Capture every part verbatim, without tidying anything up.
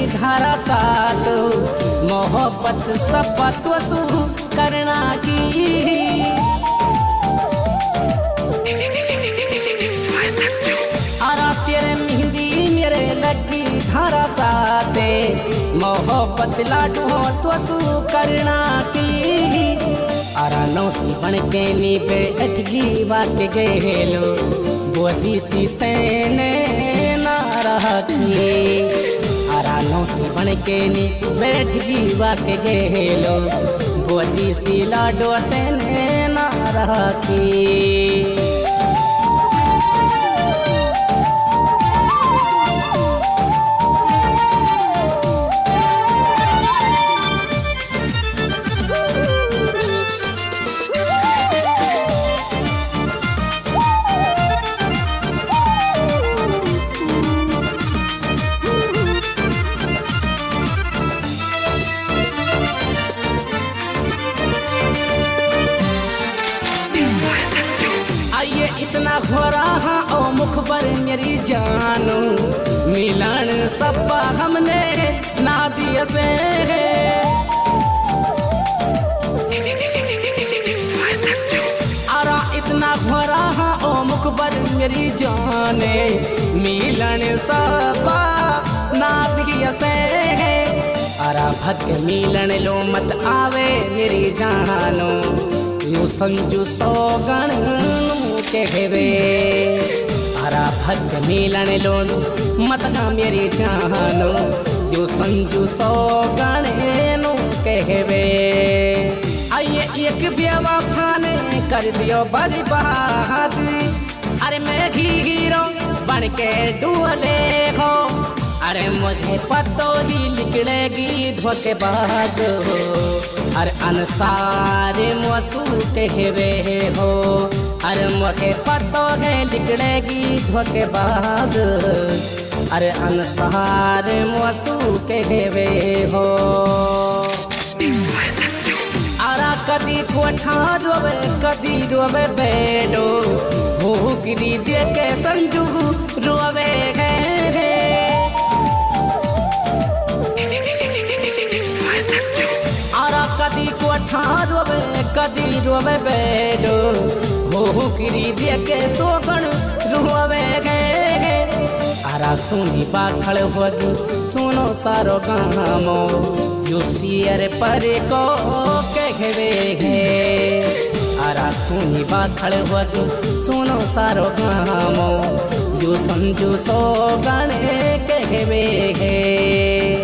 धारा साथ मोहब्बत सपत वसू करना की। आरा तेरे मेहंदी मेरे लगी धारा साथे मोहब्बत लाडू वसू करना की। आरा नौसी बन के नी बे अटगी वाके गेलो बोदी सी तेने ना रखी। आरा नौसी बन के नी बैठगी वाके गेलो बोदी सी लाडो तेने ना रखी। आइए इतना घोरा हाँ ओ मुखबर मेरी जानो मिलन सब्बा हमने ना दिए से। आरा इतना घोरा हाँ ओ मुखबर मेरी जाने मिलन सब्बा ना दिए से। आरा भद मिलन लो मत आवे मेरी जानो यू संजू सौगण कहवे। आरा भद मिलन लोन मत ना मेरी जानो यू संजू सौगण कहवे। आइए एक बेवफा ने कर दियो बर्बाद अरे मैं हीरो बन के डुअले हो। अरे मुझे पतो ही निकलेगी धोखेबाज हो अरे अनसार मसू कहवे हो। अरे मुझे पतो है निकलेगी धोखेबाज अरे अनसार मसू कहवे हो। आरा कदी कोठा रोवे कदी रोवे बेडो हो गिरी दे के संजू रोवे गे। आरा कदी कोठा रोवे कदी रोवे बेडो हो गिरी दे के सोगण रोवे गे। आरा सुनी बाखड़ होगी सुनो सारो गामो यू सियर पर को कहवे है। आरा सुनी बाखड़ होगी सुनो सारो गामो यू संजू सोगण कहवे है।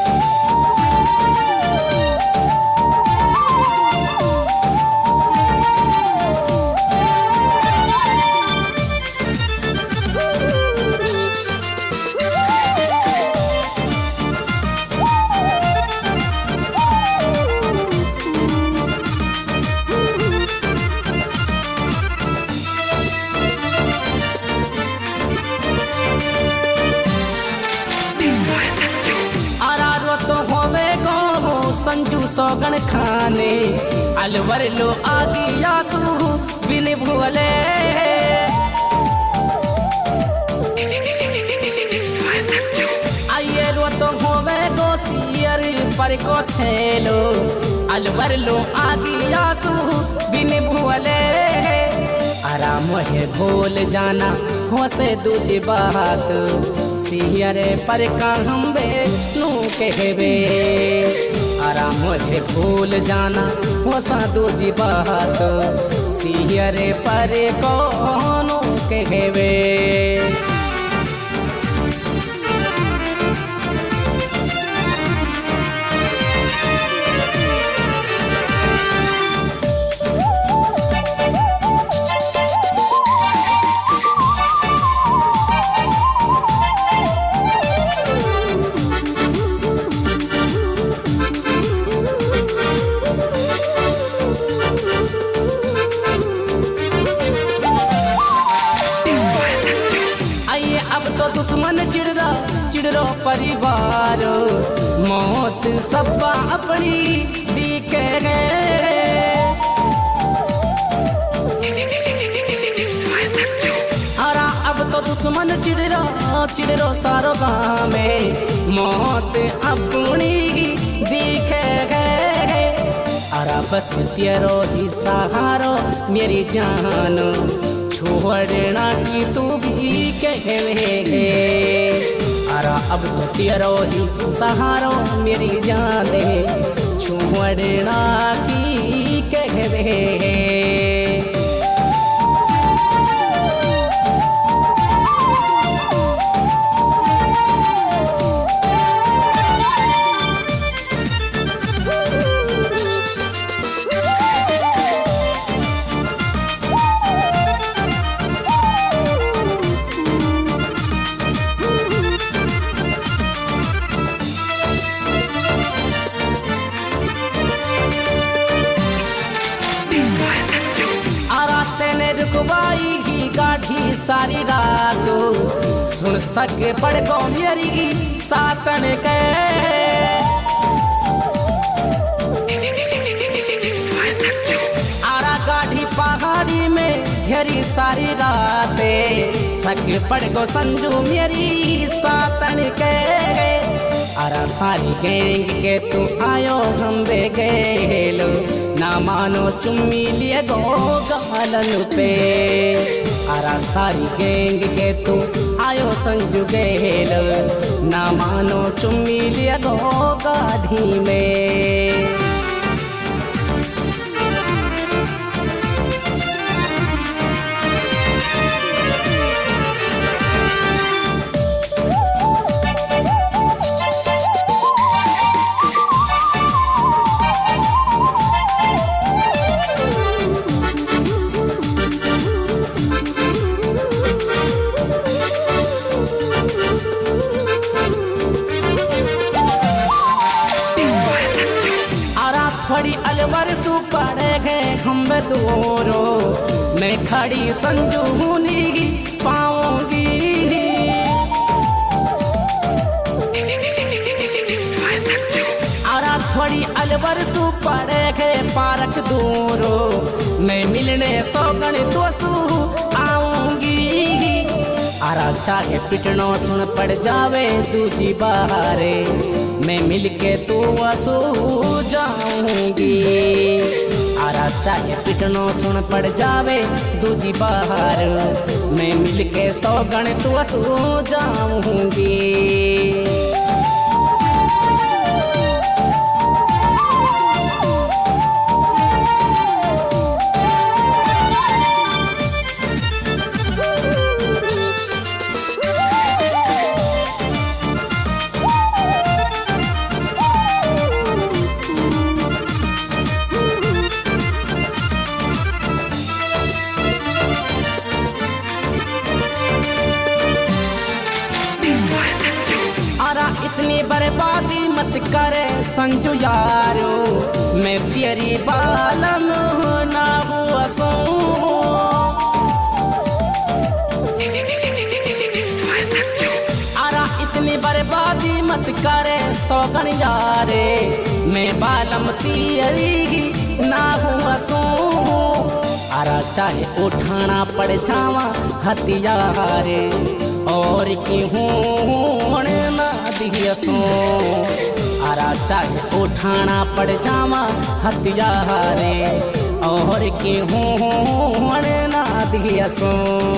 संजू सौगण खाने अलवर लो आगी यासू बिन भूले। आइए रो तो होवे गोसियर पर को छेलो अलवर लो आगी यासू बिन भूले। आराम है भूल जाना हो से दूजी बात सियर पर का हम बे नू कहवे। आरा मुझे भूल जाना हो साधु जी बात सियर पर कौन कहवे। दुश्मन चिड़रा चिड़रो परिवार मौत सब्बा अपनी दिखे गए। आरा अब तो दुश्मन चिड़रो चिड़रो सारो गाँव में मौत अपनी दिखे गए। अरा बस तेरो ही सहारो मेरी जान छोड़ना की तू भी कहे। अरा अब तो तेरो ही सहारो मेरी जान छोड़ना की कहे। रुकवाई ही गाढ़ी सारी रात सुन सके पड़ गो मेरी सातन के। आरा गाढ़ी पहाड़ी में घेरी सारी रात सके पड़ गो संजू मेरी सातन के। अरा सारी गैंग के तू आयो हम बे गेलो ना मानो चुम्मी लिए गो गालन पे। अरा सारी गैंग के तू आयो संजू गेलो ना मानो चुम्मी लिए गो गाढ़ी में। खड़ी अलवर सु पड़े गए खम्ब दूरो मैं खड़ी संजू हुनी पाऊंगी। आरा थोड़ी अलवर सु पड़े गए पारक दूरो मैं मिलने सौगण तो सु आऊंगी। आरा चाहे पिटनो सुन पड़ जावे दूजी बारे मैं मिलके तू वसू जाऊंगी। आरा चाहे पिटनो सुन पड़ जावे दूजी बाहर मैं मिलके सौगण तू वसू जाऊंगी। इतनी बर्बादी मत करे संजू यारो मैं तेरी बालम ना हुआ सो। आरा इतनी बर्बादी मत करे सौगन यारे मैं बालम तेरी ना हुआ सो। आरा चाहे उठाना पड़ जावा हथियारे और क्यों ना दियसो। आरा चाहे उठाना पड़ जावा हथियारे और क्यों ना दियसो।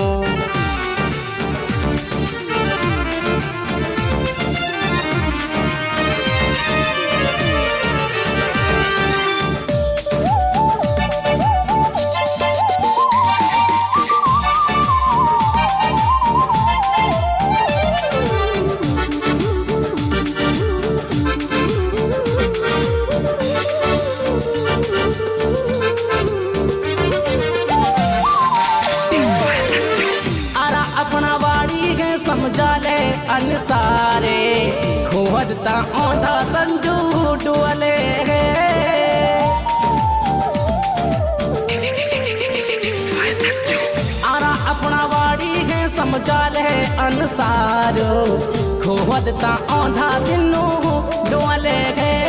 समझा ले अनसारे खोदता औंधा संजू डुअले। आरा अपना वाड़ी है समझा ले अनसारो खोदता औंधा दिनू डुअले।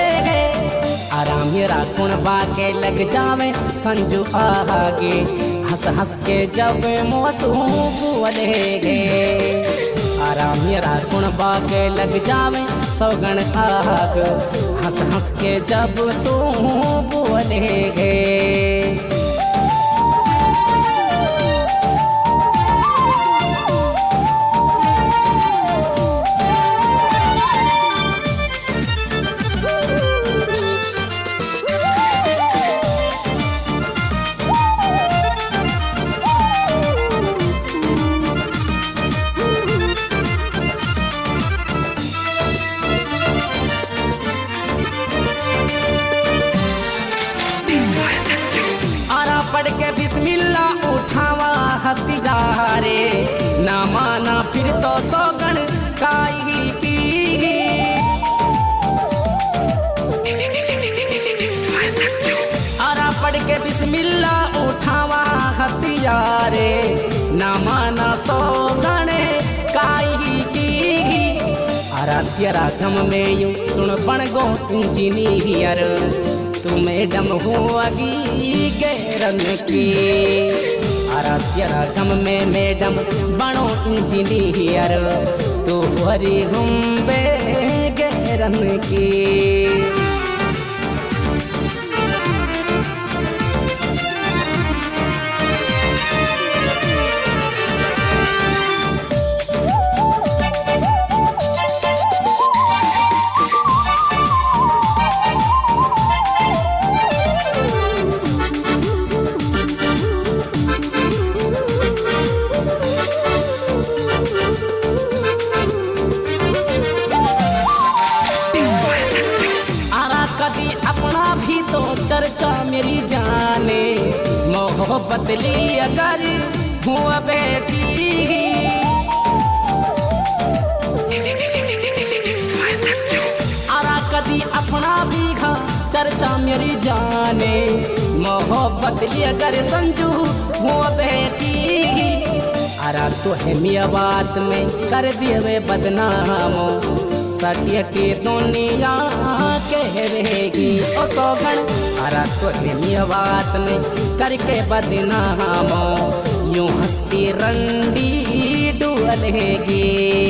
आरा मेरा कुण बाके लग जावे संजू आगे हंस हंस के जब मोसू बोले गे आराम मेरा गुण बाके लग जावे सौगण आग हंस हंस के जब तू बोले गे पढ़ के बिस्मिल्ला उठावा हथियारे ना माना फिर तो सौगण काई की आरा पढ़ के बिस्मिल्ला उठावा हथियारे ना माना सौगण काई की आरा तेरा गम में यूं सुन पण गो इंजीनियर तू मैडम हुआगी गैरन की आराध्या गम में मैडम बनो इंजीनियर तू हरी हुम्बे गैरन की अपना भी तो चर्चा मेरी जाने मोहब्बत ली अगर हुआ बेटी आरा कदी अपना भी घा चर्चा मेरी जाने मोहब्बत ली अगर संजू हुआ बेटी आरा तो है मिया बात में कर दिए वे बदनामो सटियटी दुनिया कह रहेगी ओ सौगण आरा तो है बात में करके बदनामो यूं हंसती रंडी डुअलेगी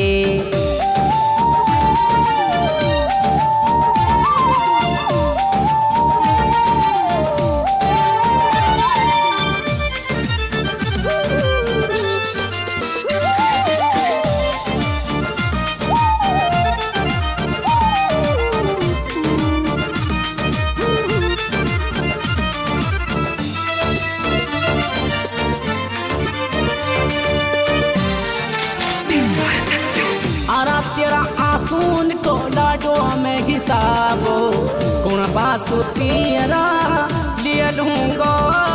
तेरा आसून को लाडो में हिसाबो गुण बासु तेरा लिए लूंगा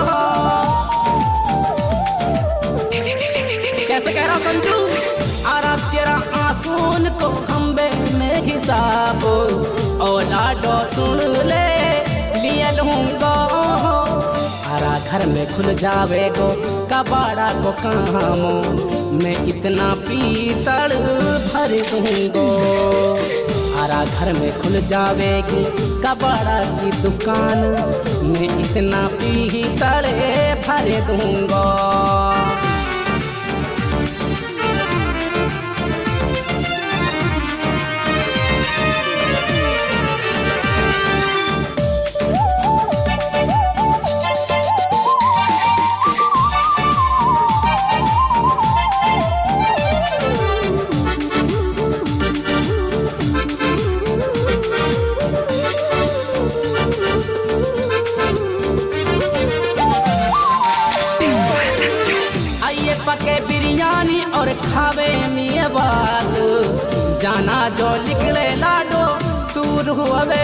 कैसे कह रहा संजू आरा तेरा आसून को खंबे में हिसाबो ओ लाडो सुन ले लिए लूंगा आरा घर में खुल जावे गो कबाड़ा को कामो मैं इतना पीतल भर दूंगो आरा घर में खुल जावेगी कबाड़ा की दुकान मैं इतना पीतल भर दूंगो पके बिरयानी और खावे मिया बात जाना जो निकले लाडो दूर हुए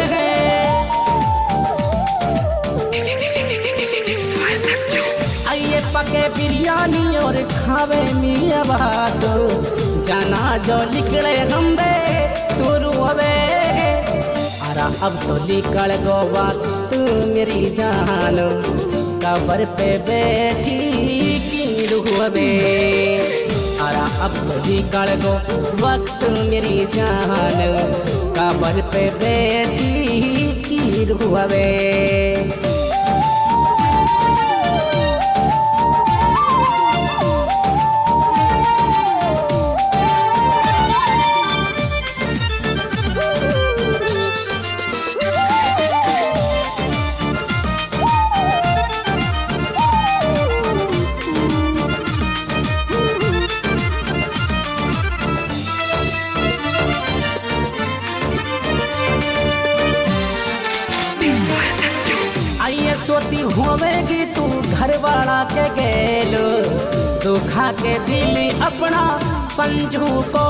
आइए पके बिरयानी और खावे मिया बात जाना जो निकले गंबे दूर हुए आरा अब तो निकल गो बात मेरी जान कबर पे बैठी रुहबे आरा अब तो निकल गो वक्त मेरी जान कबर पे बैठी की रुहबे घर वाला के गेलो दुखा के दिल अपना संजू को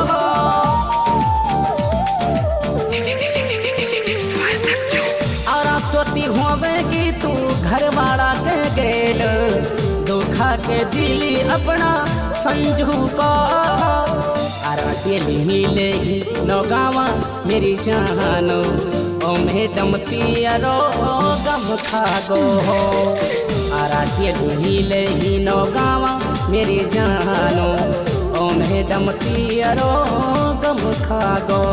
और सोती होवेगी तू घर वाला के गेलो दुखा के दिल अपना संजू को आरा दिल मिले ही नौगावा मेरी जानो ओ मैडम तियरो गम खागो हो आरा दिल मिले ही नौगावा मेरी जानो ओ मैडम तियरो गम खागो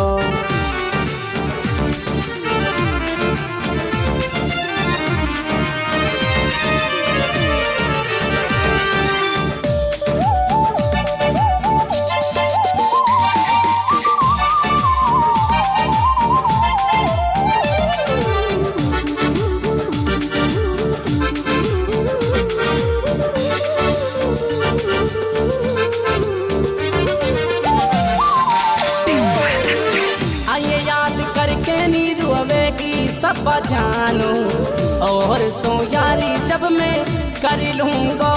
करके नी रोवेगी सब जानो और सो यारी जब मैं कर लूँगा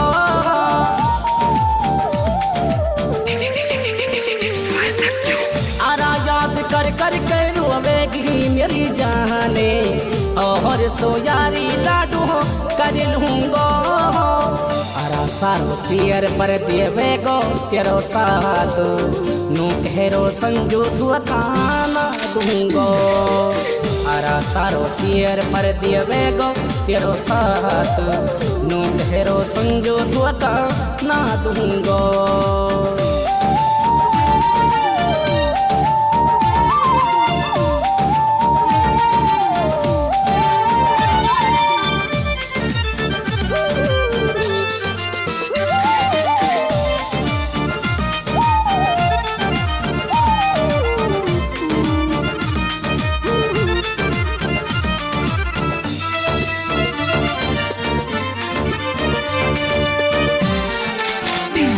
आरा याद कर कर के रोवेगी मेरी जाने और सो यारी लाडू कर लूँगा आरा सारो शेयर पर देवेगो तेरो साथ नू कहेरो संजू धुआ काना दूंगो आरा सारो शेयर पर देवेगो तेरो साथ नू कहेरो संजू धुआ काना दूंगो।